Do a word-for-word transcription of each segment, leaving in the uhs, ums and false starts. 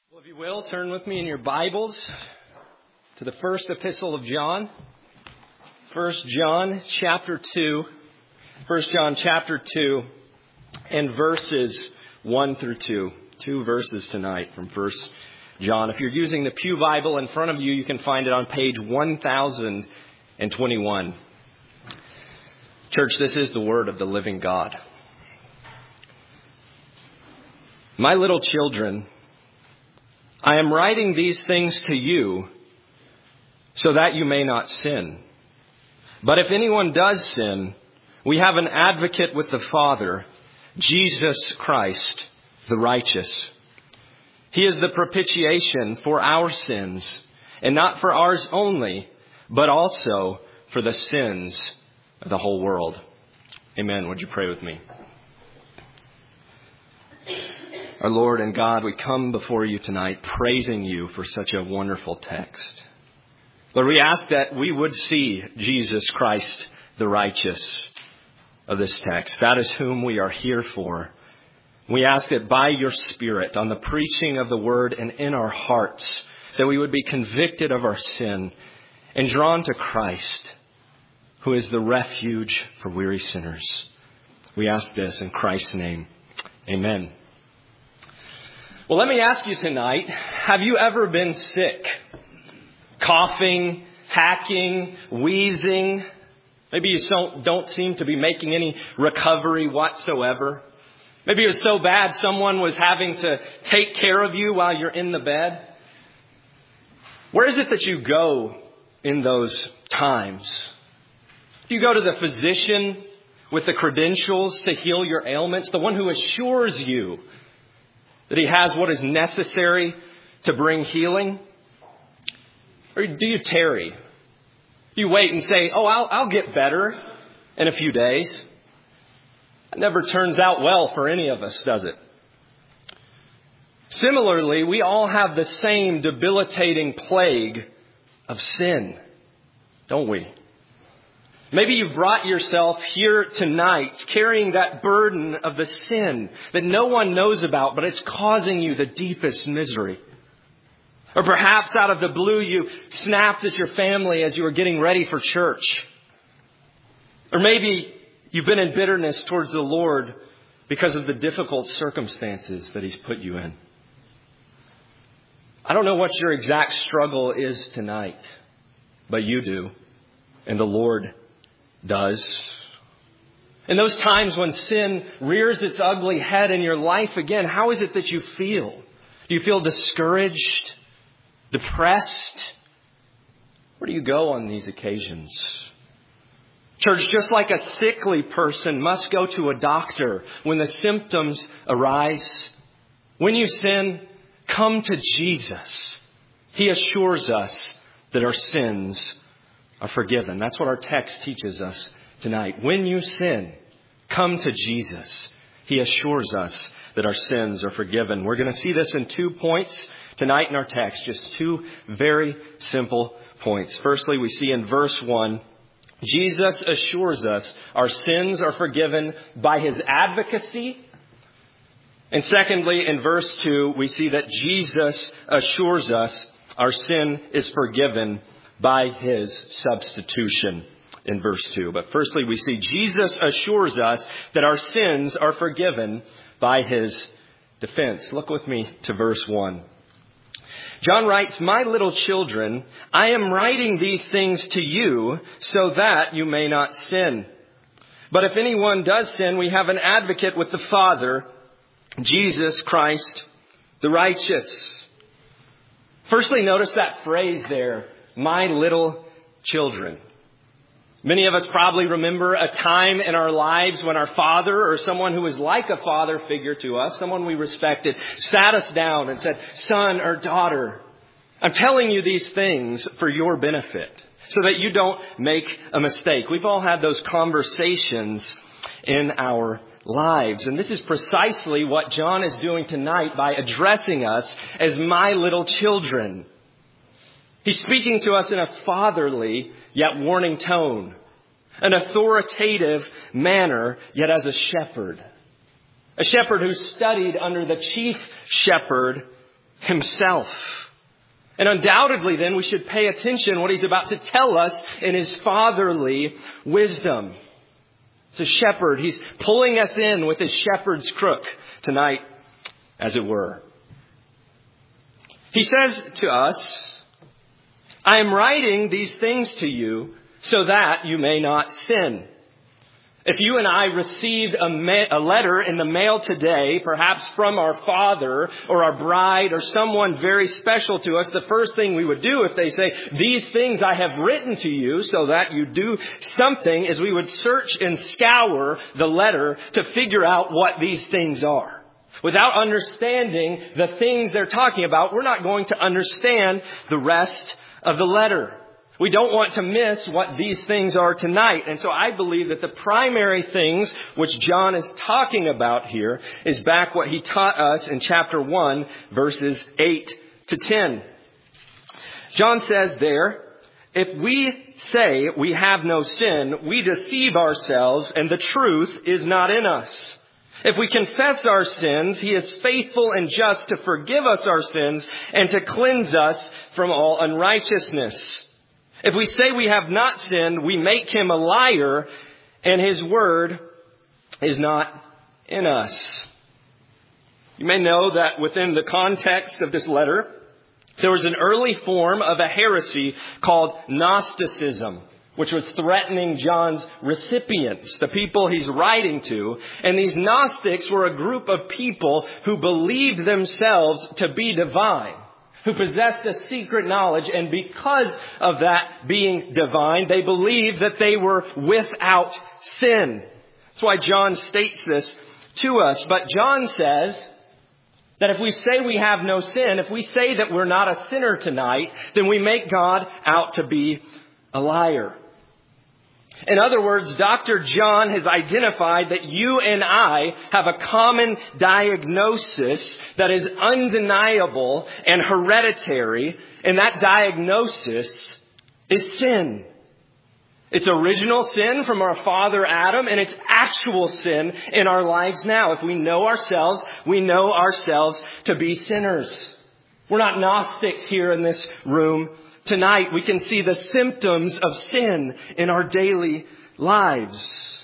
Well, if you will, turn with me in your Bibles to the first epistle of John. First John chapter two. First John chapter two and verses one through two. Two verses tonight from First John. If you're using the Pew Bible in front of you, you can find it on page one thousand twenty-one. Church, this is the word of the living God. My little children, I am writing these things to you so that you may not sin. But if anyone does sin, we have an advocate with the Father, Jesus Christ, the righteous. He is the propitiation for our sins, and not for ours only, but also for the sins of the whole world. Amen. Would you pray with me? Our Lord and God, we come before you tonight praising you for such a wonderful text. Lord, we ask that we would see Jesus Christ, the righteous, of this text. That is whom we are here for. We ask that by your Spirit, on the preaching of the word and in our hearts, that we would be convicted of our sin and drawn to Christ, who is the refuge for weary sinners. We ask this in Christ's name. Amen. Well, let me ask you tonight, have you ever been sick? Coughing, hacking, wheezing? Maybe you don't seem to be making any recovery whatsoever. Maybe it was so bad someone was having to take care of you while you're in the bed. Where is it that you go in those times? Do you go to the physician with the credentials to heal your ailments? The one who assures you that he has what is necessary to bring healing? Or do you tarry? Do you wait and say, oh, I'll, I'll get better in a few days? It never turns out well for any of us, does it? Similarly, we all have the same debilitating plague of sin, don't we? Maybe you've brought yourself here tonight carrying that burden of the sin that no one knows about, but it's causing you the deepest misery. Or perhaps out of the blue, you snapped at your family as you were getting ready for church. Or maybe you've been in bitterness towards the Lord because of the difficult circumstances that He's put you in. I don't know what your exact struggle is tonight, but you do, and the Lord does. In those times when sin rears its ugly head in your life again, how is it that you feel? Do you feel discouraged, depressed? Where do you go on these occasions? Church, just like a sickly person must go to a doctor when the symptoms arise, when you sin, come to Jesus. He assures us that our sins are forgiven. That's what our text teaches us tonight. When you sin, come to Jesus. He assures us that our sins are forgiven. We're going to see this in two points tonight in our text. Just two very simple points. Firstly, we see in verse one, Jesus assures us our sins are forgiven by His advocacy. And secondly, in verse two, we see that Jesus assures us our sin is forgiven by His substitution in verse two. But firstly, we see Jesus assures us that our sins are forgiven by His defense. Look with me to verse one. John writes, my little children, I am writing these things to you so that you may not sin. But if anyone does sin, we have an advocate with the Father, Jesus Christ, the righteous. Firstly, notice that phrase there, my little children. Many of us probably remember a time in our lives when our father or someone who was like a father figure to us, someone we respected, sat us down and said, son or daughter, I'm telling you these things for your benefit so that you don't make a mistake. We've all had those conversations in our lives. And this is precisely what John is doing tonight by addressing us as my little children. He's speaking to us in a fatherly yet warning tone, an authoritative manner, yet as a shepherd. A shepherd who studied under the chief shepherd himself. And undoubtedly then we should pay attention to what he's about to tell us in his fatherly wisdom. It's a shepherd. He's pulling us in with his shepherd's crook tonight, as it were. He says to us, I am writing these things to you so that you may not sin. If you and I received a, ma- a letter in the mail today, perhaps from our father or our bride or someone very special to us, the first thing we would do if they say, these things I have written to you so that you do something, is we would search and scour the letter to figure out what these things are. Without understanding the things they're talking about, we're not going to understand the rest of the letter. We don't want to miss what these things are tonight. And so I believe that the primary things which John is talking about here is back what he taught us in chapter one, verses eight to ten. John says there, if we say we have no sin, we deceive ourselves and the truth is not in us. If we confess our sins, he is faithful and just to forgive us our sins and to cleanse us from all unrighteousness. If we say we have not sinned, we make him a liar, and his word is not in us. You may know that within the context of this letter, there was an early form of a heresy called Gnosticism, which was threatening John's recipients, the people he's writing to. And these Gnostics were a group of people who believed themselves to be divine, who possessed a secret knowledge, and because of that being divine, they believed that they were without sin. That's why John states this to us. But John says that if we say we have no sin, if we say that we're not a sinner tonight, then we make God out to be a liar. In other words, Doctor John has identified that you and I have a common diagnosis that is undeniable and hereditary, and that diagnosis is sin. It's original sin from our father Adam, and it's actual sin in our lives now. If we know ourselves, we know ourselves to be sinners. We're not Gnostics here in this room. Tonight, we can see the symptoms of sin in our daily lives.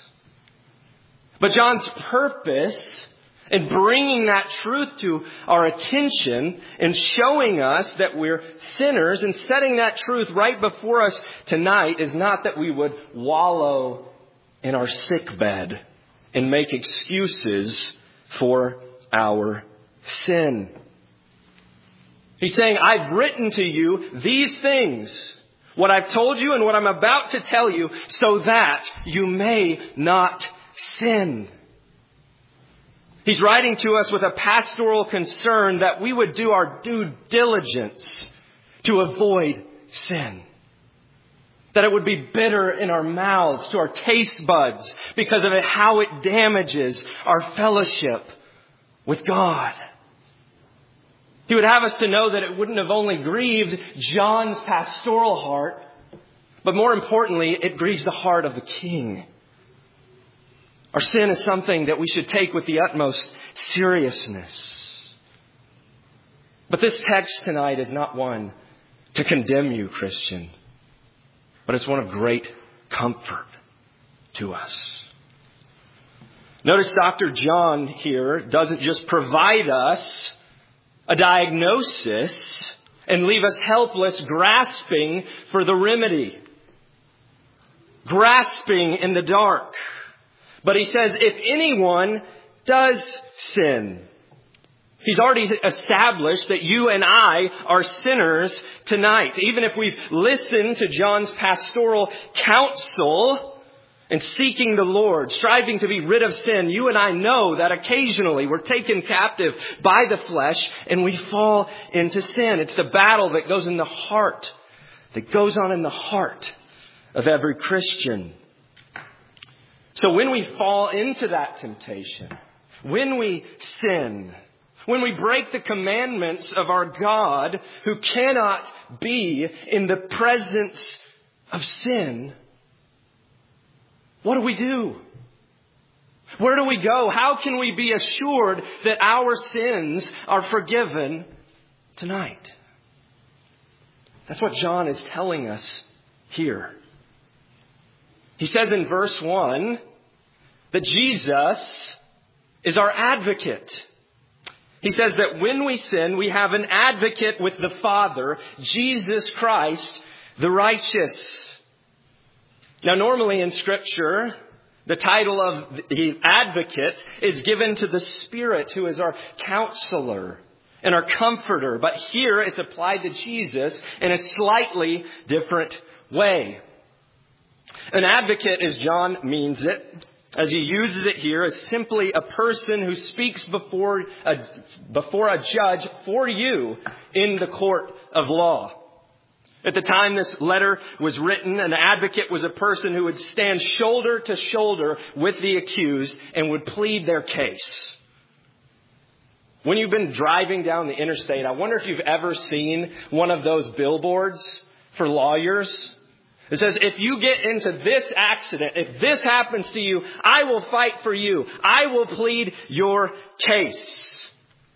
But John's purpose in bringing that truth to our attention and showing us that we're sinners and setting that truth right before us tonight is not that we would wallow in our sick bed and make excuses for our sin. He's saying, I've written to you these things, what I've told you and what I'm about to tell you, so that you may not sin. He's writing to us with a pastoral concern that we would do our due diligence to avoid sin. That it would be bitter in our mouths, to our taste buds, because of it, how it damages our fellowship with God. He would have us to know that it wouldn't have only grieved John's pastoral heart, but more importantly, it grieves the heart of the King. Our sin is something that we should take with the utmost seriousness. But this text tonight is not one to condemn you, Christian, but it's one of great comfort to us. Notice Doctor John here doesn't just provide us a diagnosis and leave us helpless, grasping for the remedy, grasping in the dark. But he says, if anyone does sin, he's already established that you and I are sinners tonight. Even if we've listened to John's pastoral counsel and seeking the Lord, striving to be rid of sin, you and I know that occasionally we're taken captive by the flesh and we fall into sin. It's the battle that goes in the heart, that goes on in the heart of every Christian. So when we fall into that temptation, when we sin, when we break the commandments of our God who cannot be in the presence of sin, what do we do? Where do we go? How can we be assured that our sins are forgiven tonight. That's what John is telling us here. He says in verse one that Jesus is our advocate. He says that when we sin, we have an advocate with the Father, Jesus Christ, the righteous. Now, normally in Scripture, the title of the advocate is given to the Spirit, who is our counselor and our comforter. But here it's applied to Jesus in a slightly different way. An advocate, as John means it, as he uses it here, is simply a person who speaks before a, before a judge for you in the court of law. At the time this letter was written, an advocate was a person who would stand shoulder to shoulder with the accused and would plead their case. When you've been driving down the interstate, I wonder if you've ever seen one of those billboards for lawyers. It says, if you get into this accident, if this happens to you, I will fight for you. I will plead your case.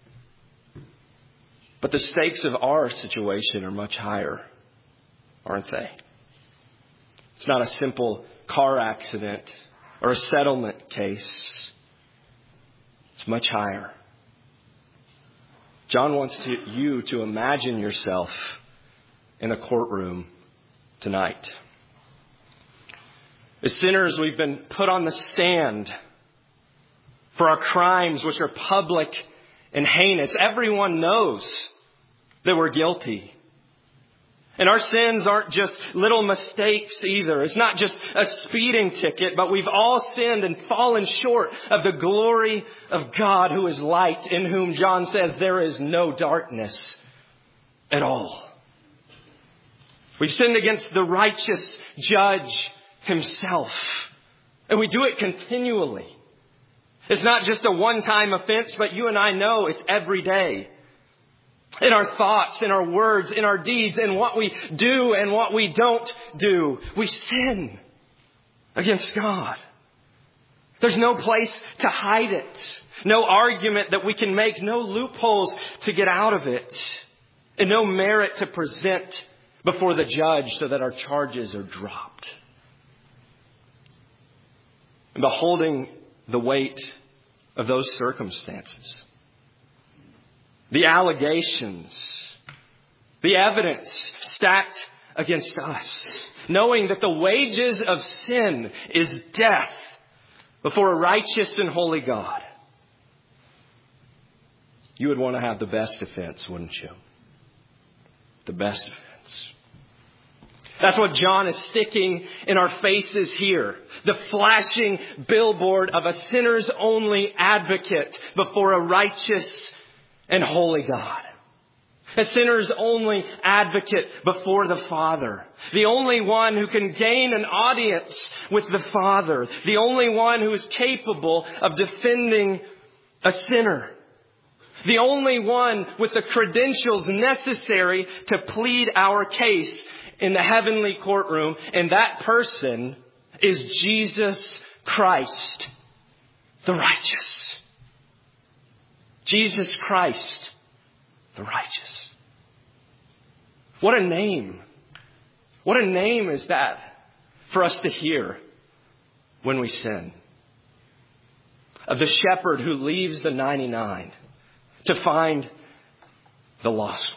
But the stakes of our situation are much higher, aren't they? It's not a simple car accident or a settlement case. It's much higher. John wants to, you to imagine yourself in a courtroom tonight. As sinners, we've been put on the stand for our crimes, which are public and heinous. Everyone knows that we're guilty. And our sins aren't just little mistakes either. It's not just a speeding ticket, but we've all sinned and fallen short of the glory of God, who is light, in whom John says there is no darkness at all. We've sinned against the righteous judge himself. And we do it continually. It's not just a one-time offense, but you and I know it's every day. In our thoughts, in our words, in our deeds, in what we do and what we don't do. We sin against God. There's no place to hide it. No argument that we can make. No loopholes to get out of it. And no merit to present before the judge so that our charges are dropped. And beholding the weight of those circumstances, the allegations, the evidence stacked against us, knowing that the wages of sin is death before a righteous and holy God, you would want to have the best defense, wouldn't you? The best defense. That's what John is sticking in our faces here. The flashing billboard of a sinner's only advocate before a righteous and holy God. A sinner's only advocate before the Father. The only one who can gain an audience with the Father. The only one who is capable of defending a sinner. The only one with the credentials necessary to plead our case in the heavenly courtroom. And that person is Jesus Christ, the righteous. Jesus Christ, the righteous. What a name. What a name is that for us to hear when we sin. Of the shepherd who leaves the ninety-nine to find the lost one.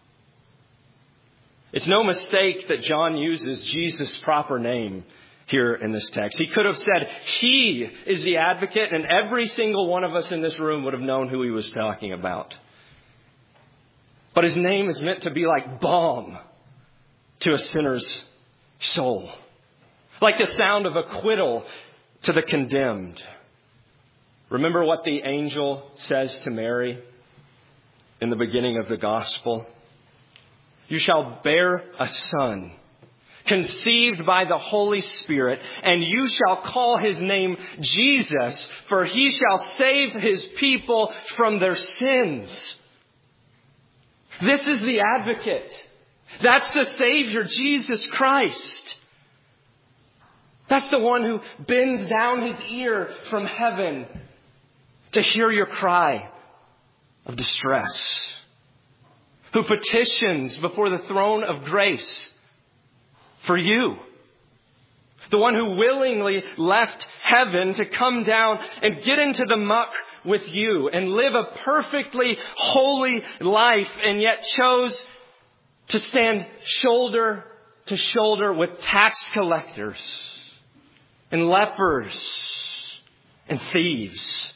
It's no mistake that John uses Jesus' proper name here in this text. He could have said, he is the advocate, and every single one of us in this room would have known who he was talking about. But his name is meant to be like balm to a sinner's soul. Like the sound of acquittal to the condemned. Remember what the angel says to Mary in the beginning of the gospel? You shall bear a son, conceived by the Holy Spirit, and you shall call his name Jesus, for he shall save his people from their sins. This is the advocate. That's the Savior, Jesus Christ. That's the one who bends down his ear from heaven to hear your cry of distress. who petitions before the throne of grace for you. The one who willingly left heaven to come down and get into the muck with you and live a perfectly holy life, and yet chose to stand shoulder to shoulder with tax collectors and lepers and thieves.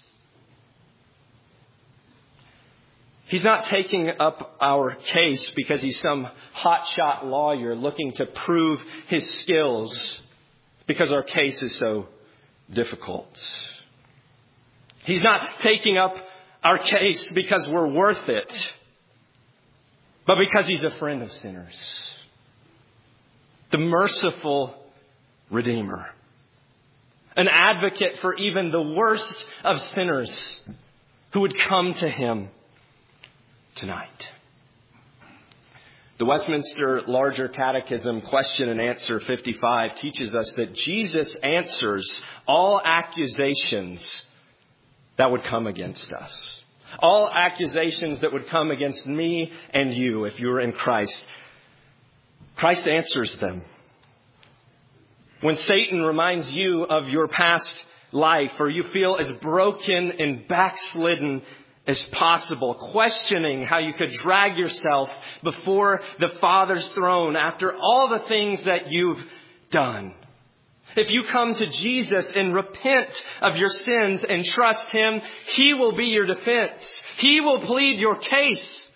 He's not taking up our case because he's some hotshot lawyer looking to prove his skills because our case is so difficult. He's not taking up our case because we're worth it, but because he's a friend of sinners. The merciful Redeemer. An advocate for even the worst of sinners who would come to him tonight. The Westminster Larger Catechism, question and answer fifty-five, teaches us that Jesus answers all accusations that would come against us. All accusations that would come against me and you if you were in Christ. Christ answers them. When Satan reminds you of your past life, or you feel as broken and backslidden as possible, questioning how you could drag yourself before the Father's throne after all the things that you've done. If you come to Jesus and repent of your sins and trust him, he will be your defense. He will plead your case.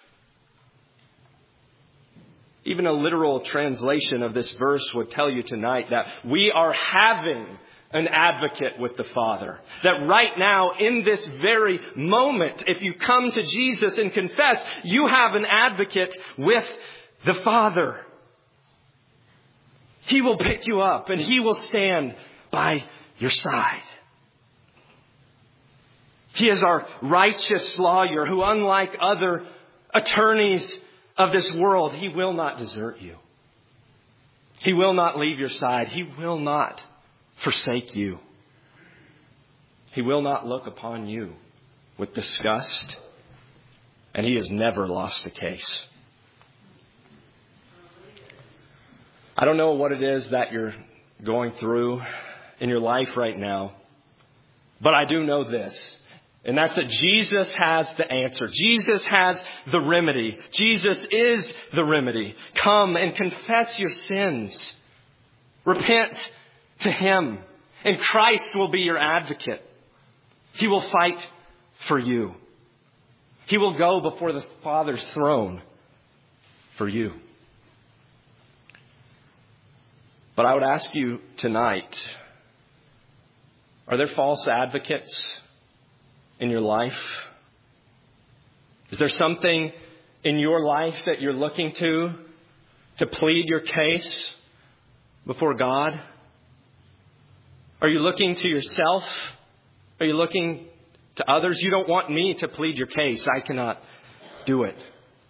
Even a literal translation of this verse would tell you tonight that we are having an advocate with the Father. That right now, in this very moment, if you come to Jesus and confess, you have an advocate with the Father. He will pick you up and he will stand by your side. He is our righteous lawyer who, unlike other attorneys of this world, he will not desert you. He will not leave your side. He will not forsake you. He will not look upon you with disgust. And he has never lost a case. I don't know what it is that you're going through in your life right now, but I do know this. And that's that Jesus has the answer. Jesus has the remedy. Jesus is the remedy. Come and confess your sins. Repent to him, and Christ will be your advocate. He will fight for you. He will go before the Father's throne for you. But I would ask you tonight, are there false advocates in your life? Is there something in your life that you're looking to to plead your case before God? Are you looking to yourself? Are you looking to others? You don't want me to plead your case. I cannot do it.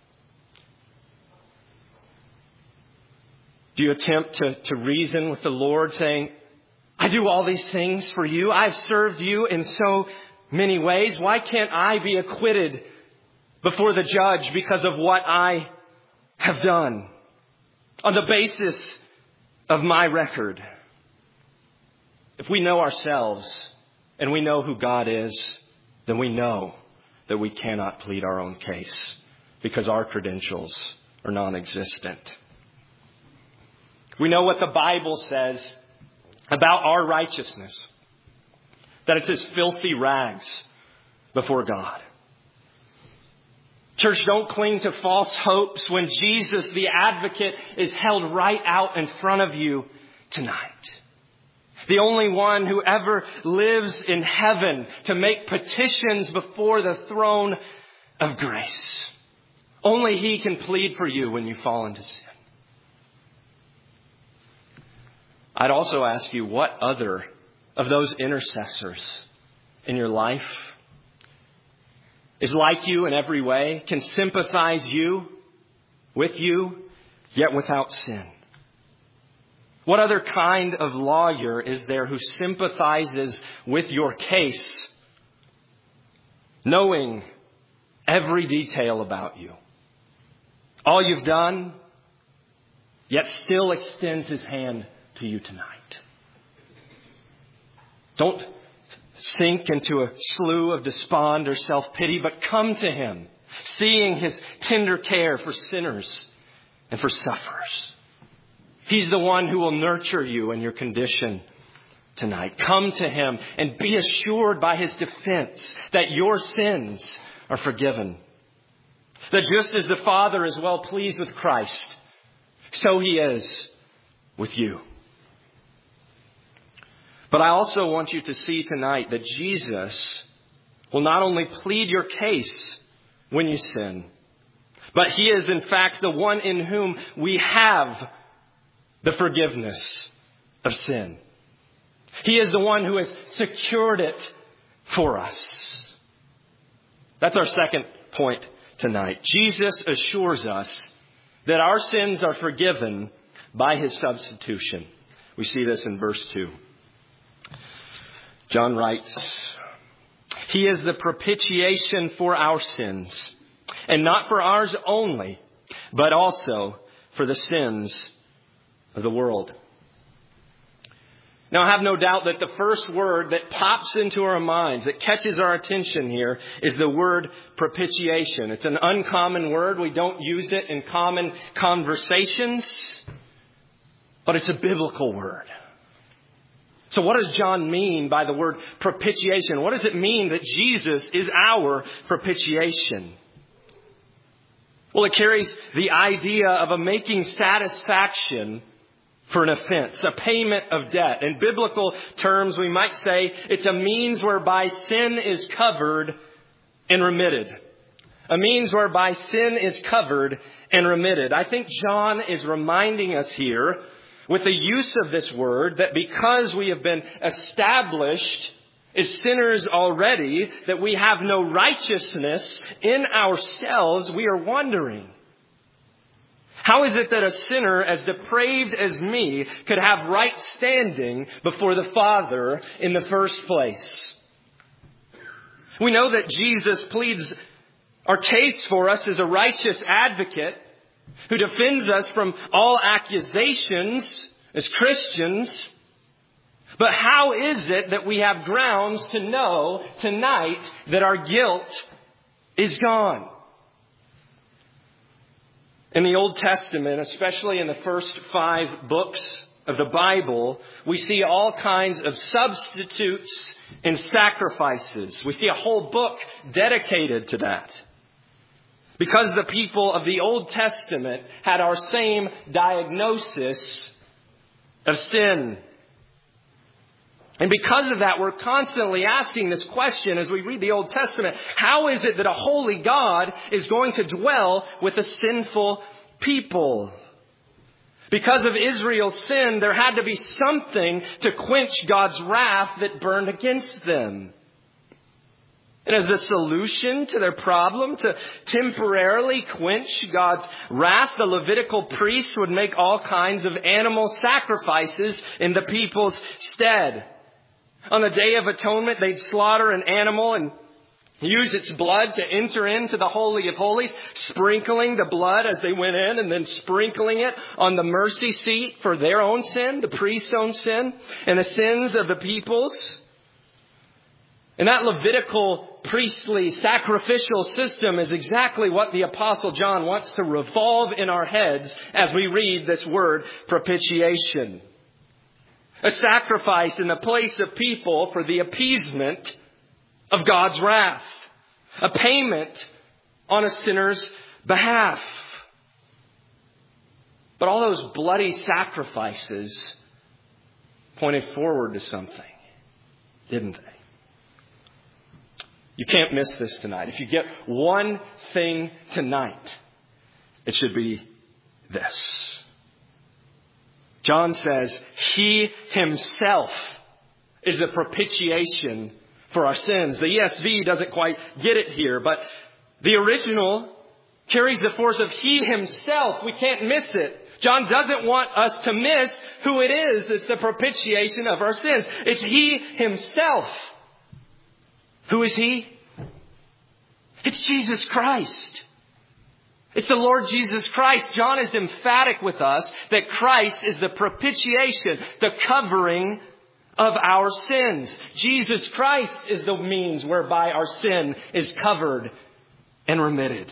Do you attempt to, to reason with the Lord, saying, I do all these things for you. I've served you in so many ways. Why can't I be acquitted before the judge because of what I have done on the basis of my record? If we know ourselves and we know who God is, then we know that we cannot plead our own case because our credentials are non-existent. We know what the Bible says about our righteousness, that it's as filthy rags before God. Church, don't cling to false hopes when Jesus, the advocate, is held right out in front of you tonight. The only one who ever lives in heaven to make petitions before the throne of grace. Only he can plead for you when you fall into sin. I'd also ask you, what other of those intercessors in your life is like you in every way, can sympathize you with you, yet without sin? What other kind of lawyer is there who sympathizes with your case, knowing every detail about you? all you've done, yet still extends his hand to you tonight. Don't sink into a slough of despond or self-pity, but come to him, seeing his tender care for sinners and for sufferers. He's the one who will nurture you in your condition tonight. Come to him and be assured by his defense that your sins are forgiven. That just as the Father is well pleased with Christ, so he is with you. But I also want you to see tonight that Jesus will not only plead your case when you sin, but he is in fact the one in whom we have the forgiveness of sin. He is the one who has secured it for us. That's our second point tonight. Jesus assures us that our sins are forgiven by his substitution. We see this in verse two. John writes, he is the propitiation for our sins, and not for ours only, but also for the sins of the world. Now, I have no doubt that the first word that pops into our minds, that catches our attention here, is the word propitiation. It's an uncommon word. We don't use it in common conversations, but it's a biblical word. So what does John mean by the word propitiation? What does it mean that Jesus is our propitiation? Well, it carries the idea of a making satisfaction for an offense, a payment of debt. In biblical terms, we might say it's a means whereby sin is covered and remitted. A means whereby sin is covered and remitted. I think John is reminding us here with the use of this word that because we have been established as sinners already, that we have no righteousness in ourselves, we are wondering, how is it that a sinner as depraved as me could have right standing before the Father in the first place? We know that Jesus pleads our case for us as a righteous advocate who defends us from all accusations as Christians. But how is it that we have grounds to know tonight that our guilt is gone? In the Old Testament, especially in the first five books of the Bible, we see all kinds of substitutes and sacrifices. We see a whole book dedicated to that. Because the people of the Old Testament had our same diagnosis of sin. And because of that, we're constantly asking this question as we read the Old Testament. How is it that a holy God is going to dwell with a sinful people? Because of Israel's sin, there had to be something to quench God's wrath that burned against them. And as the solution to their problem, to temporarily quench God's wrath, the Levitical priests would make all kinds of animal sacrifices in the people's stead. On the Day of Atonement, they'd slaughter an animal and use its blood to enter into the Holy of Holies, sprinkling the blood as they went in and then sprinkling it on the mercy seat for their own sin, the priest's own sin, and the sins of the peoples. And that Levitical priestly sacrificial system is exactly what the Apostle John wants to revolve in our heads as we read this word propitiation. A sacrifice in the place of people for the appeasement of God's wrath. A payment on a sinner's behalf. But all those bloody sacrifices pointed forward to something, didn't they? You can't miss this tonight. If you get one thing tonight, it should be this. John says he himself is the propitiation for our sins. The E S V doesn't quite get it here, but the original carries the force of he himself. We can't miss it. John doesn't want us to miss who it is that's the propitiation of our sins. It's he himself. Who is he? It's Jesus Christ. It's the Lord Jesus Christ. John is emphatic with us that Christ is the propitiation, the covering of our sins. Jesus Christ is the means whereby our sin is covered and remitted.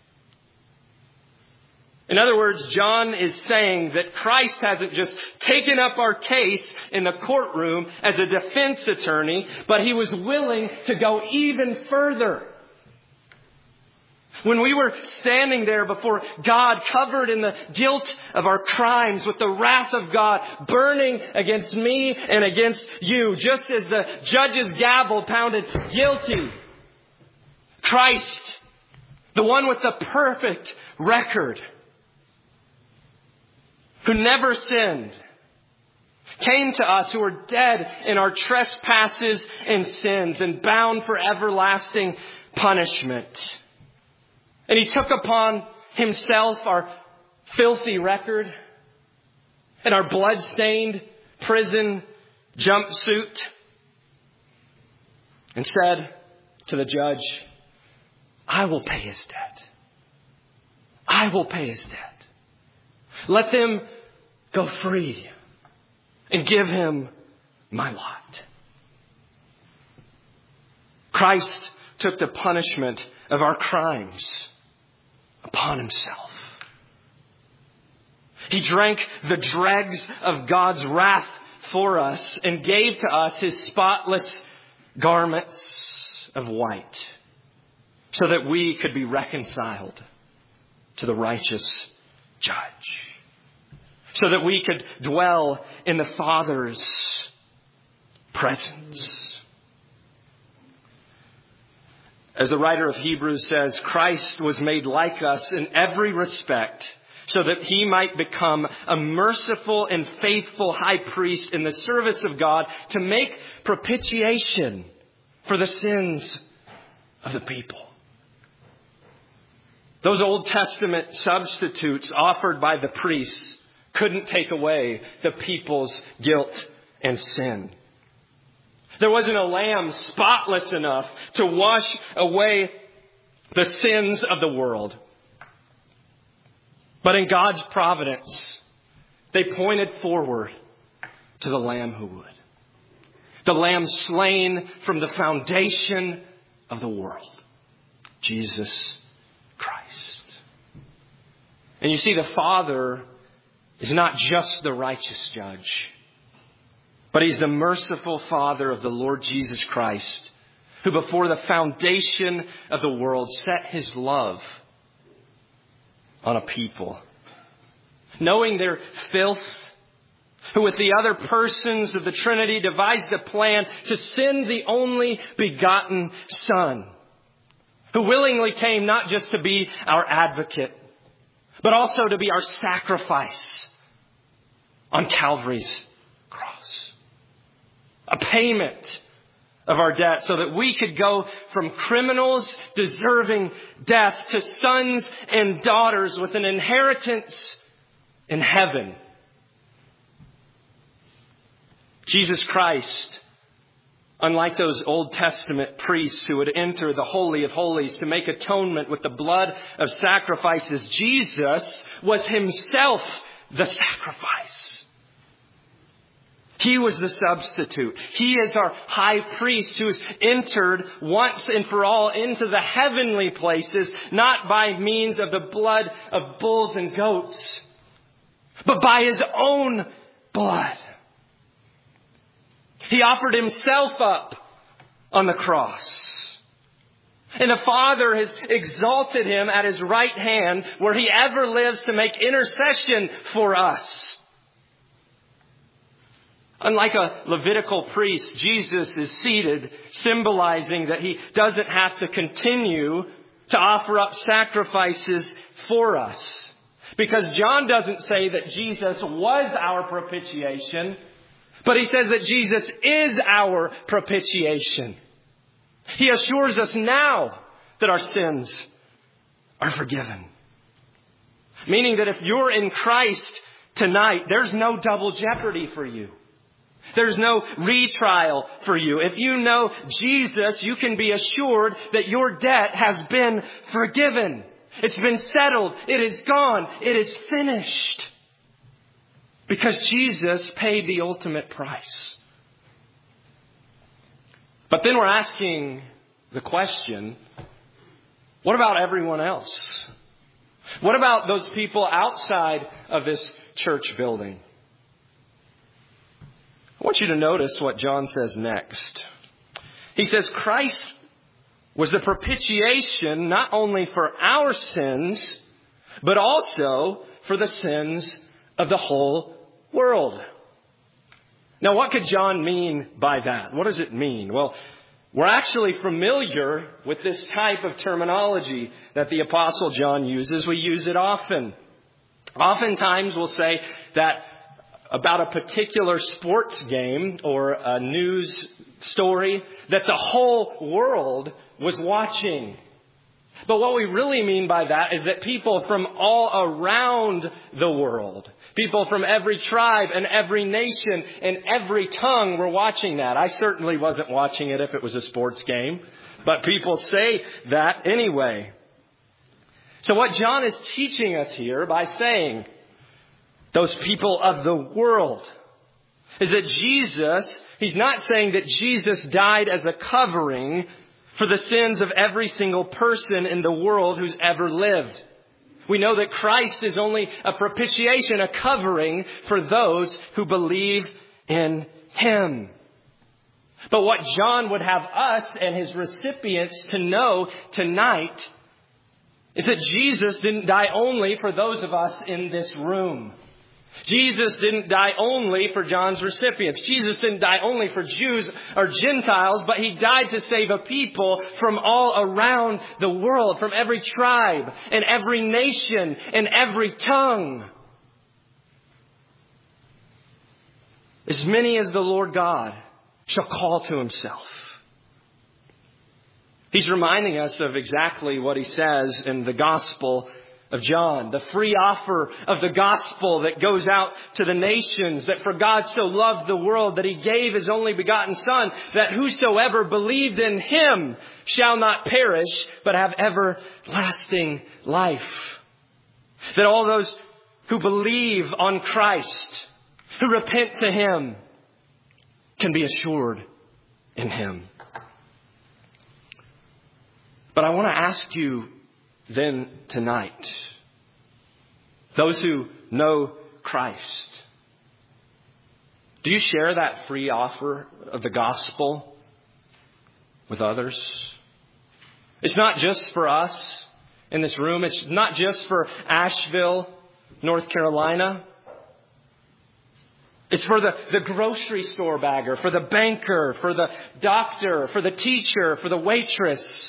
In other words, John is saying that Christ hasn't just taken up our case in the courtroom as a defense attorney, but he was willing to go even further. When we were standing there before God, covered in the guilt of our crimes, with the wrath of God burning against me and against you, just as the judge's gavel pounded guilty, Christ, the one with the perfect record, who never sinned, came to us who were dead in our trespasses and sins and bound for everlasting punishment. And he took upon himself our filthy record and our blood-stained prison jumpsuit and said to the judge, I will pay his debt. I will pay his debt. Let them go free and give him my lot. Christ took the punishment of our crimes upon himself. He drank the dregs of God's wrath for us and gave to us his spotless garments of white so that we could be reconciled to the righteous judge, so that we could dwell in the Father's presence. As the writer of Hebrews says, Christ was made like us in every respect so that he might become a merciful and faithful high priest in the service of God to make propitiation for the sins of the people. Those Old Testament substitutes offered by the priests couldn't take away the people's guilt and sin. There wasn't a lamb spotless enough to wash away the sins of the world. But in God's providence, they pointed forward to the Lamb who would. The Lamb slain from the foundation of the world, Jesus Christ. And you see, the Father is not just the righteous judge, but he's the merciful Father of the Lord Jesus Christ, who before the foundation of the world set his love on a people, knowing their filth, who with the other persons of the Trinity devised a plan to send the only begotten Son, who willingly came not just to be our advocate, but also to be our sacrifice on Calvary's cross. A payment of our debt so that we could go from criminals deserving death to sons and daughters with an inheritance in heaven. Jesus Christ, unlike those Old Testament priests who would enter the Holy of Holies to make atonement with the blood of sacrifices, Jesus was himself the sacrifice. He was the substitute. He is our high priest who has entered once and for all into the heavenly places, not by means of the blood of bulls and goats, but by his own blood. He offered himself up on the cross. And the Father has exalted him at his right hand, where he ever lives to make intercession for us. Unlike a Levitical priest, Jesus is seated, symbolizing that he doesn't have to continue to offer up sacrifices for us. Because John doesn't say that Jesus was our propitiation, but he says that Jesus is our propitiation. He assures us now that our sins are forgiven. Meaning that if you're in Christ tonight, there's no double jeopardy for you. There's no retrial for you. If you know Jesus, you can be assured that your debt has been forgiven. It's been settled. It is gone. It is finished. Because Jesus paid the ultimate price. But then we're asking the question, what about everyone else? What about those people outside of this church building? I want you to notice what John says next. He says, Christ was the propitiation not only for our sins, but also for the sins of the whole world. Now, what could John mean by that? What does it mean? Well, we're actually familiar with this type of terminology that the Apostle John uses. We use it often. Oftentimes we'll say that about a particular sports game or a news story that the whole world was watching. But what we really mean by that is that people from all around the world, people from every tribe and every nation and every tongue were watching that. I certainly wasn't watching it if it was a sports game, but people say that anyway. So what John is teaching us here by saying those people of the world is that Jesus, he's not saying that Jesus died as a covering for the sins of every single person in the world who's ever lived. We know that Christ is only a propitiation, a covering for those who believe in Him. But what John would have us and his recipients to know tonight is that Jesus didn't die only for those of us in this room. Jesus didn't die only for John's recipients. Jesus didn't die only for Jews or Gentiles, but He died to save a people from all around the world, from every tribe and every nation and every tongue. As many as the Lord God shall call to Himself. He's reminding us of exactly what He says in the Gospel of John, the free offer of the gospel that goes out to the nations, that for God so loved the world that He gave His only begotten Son, that whosoever believed in Him shall not perish, but have everlasting life. That all those who believe on Christ, who repent to Him, can be assured in Him. But I want to ask you then tonight, those who know Christ, do you share that free offer of the gospel with others? It's not just for us in this room. It's not just for Asheville, North Carolina. It's for the, the grocery store bagger, for the banker, for the doctor, for the teacher, for the waitress.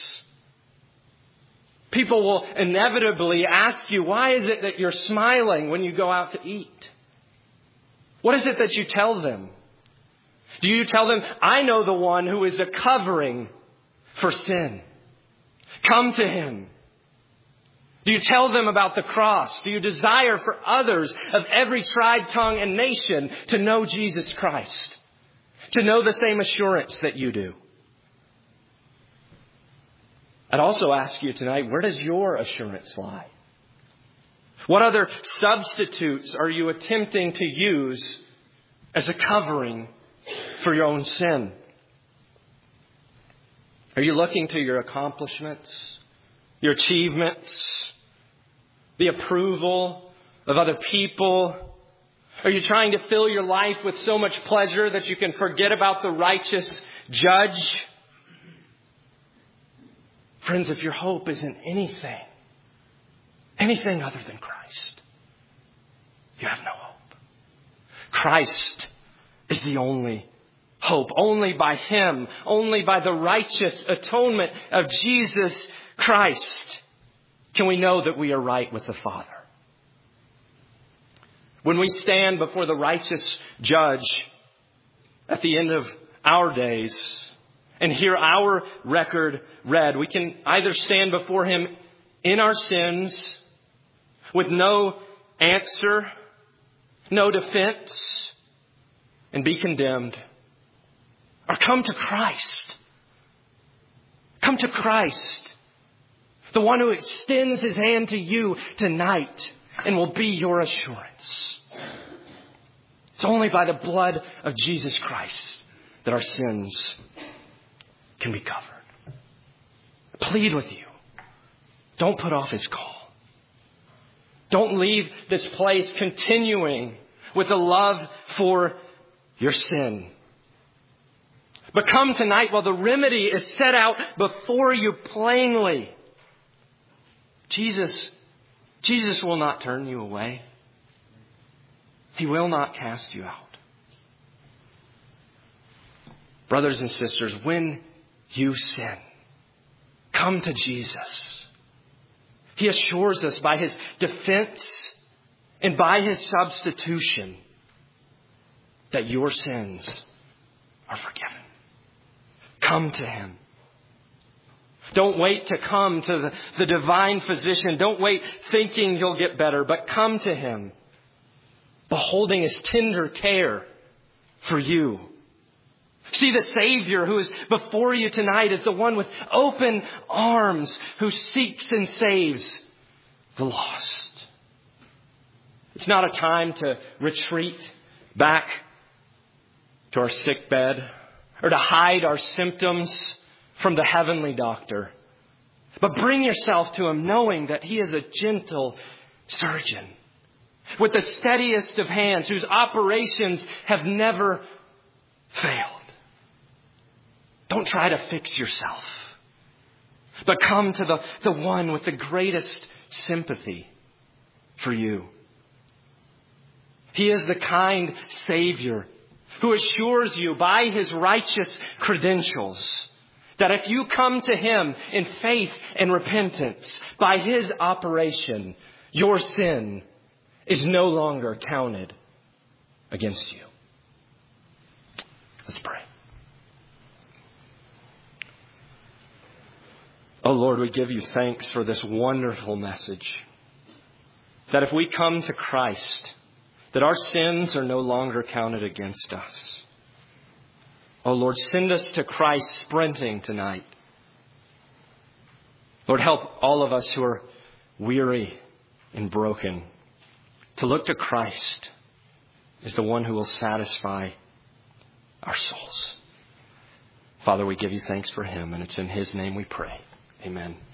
People will inevitably ask you, why is it that you're smiling when you go out to eat? What is it that you tell them? Do you tell them, I know the one who is a covering for sin. Come to Him. Do you tell them about the cross? Do you desire for others of every tribe, tongue, and nation to know Jesus Christ? To know the same assurance that you do? I'd also ask you tonight, where does your assurance lie? What other substitutes are you attempting to use as a covering for your own sin? Are you looking to your accomplishments, your achievements, the approval of other people? Are you trying to fill your life with so much pleasure that you can forget about the righteous judge? Friends, if your hope isn't anything, anything other than Christ, you have no hope. Christ is the only hope. Only by Him, only by the righteous atonement of Jesus Christ can we know that we are right with the Father. When we stand before the righteous judge at the end of our days and hear our record read, we can either stand before Him in our sins with no answer, no defense, and be condemned, or come to Christ. Come to Christ The one who extends his hand to you tonight and will be your assurance. It's only by the blood of Jesus Christ that our sins can be covered. I plead with you. Don't put off his call. Don't leave this place continuing with a love for your sin. But come tonight while the remedy is set out before you plainly. Jesus, Jesus will not turn you away. He will not cast you out. Brothers and sisters, when you sin, come to Jesus. He assures us by his defense and by his substitution that your sins are forgiven. Come to him. Don't wait to come to the, the divine physician. Don't wait thinking you'll get better, but come to him, beholding his tender care for you. See, the Savior who is before you tonight is the one with open arms who seeks and saves the lost. It's not a time to retreat back to our sick bed or to hide our symptoms from the heavenly doctor. But bring yourself to him knowing that he is a gentle surgeon with the steadiest of hands whose operations have never failed. Don't try to fix yourself, but come to the, the one with the greatest sympathy for you. He is the kind Savior who assures you by his righteous credentials that if you come to him in faith and repentance, by his operation, your sin is no longer counted against you. Let's pray. Oh Lord, we give you thanks for this wonderful message. That if we come to Christ, that our sins are no longer counted against us. Oh Lord, send us to Christ sprinting tonight. Lord, help all of us who are weary and broken to look to Christ as the one who will satisfy our souls. Father, we give you thanks for him, and it's in his name we pray. Amen.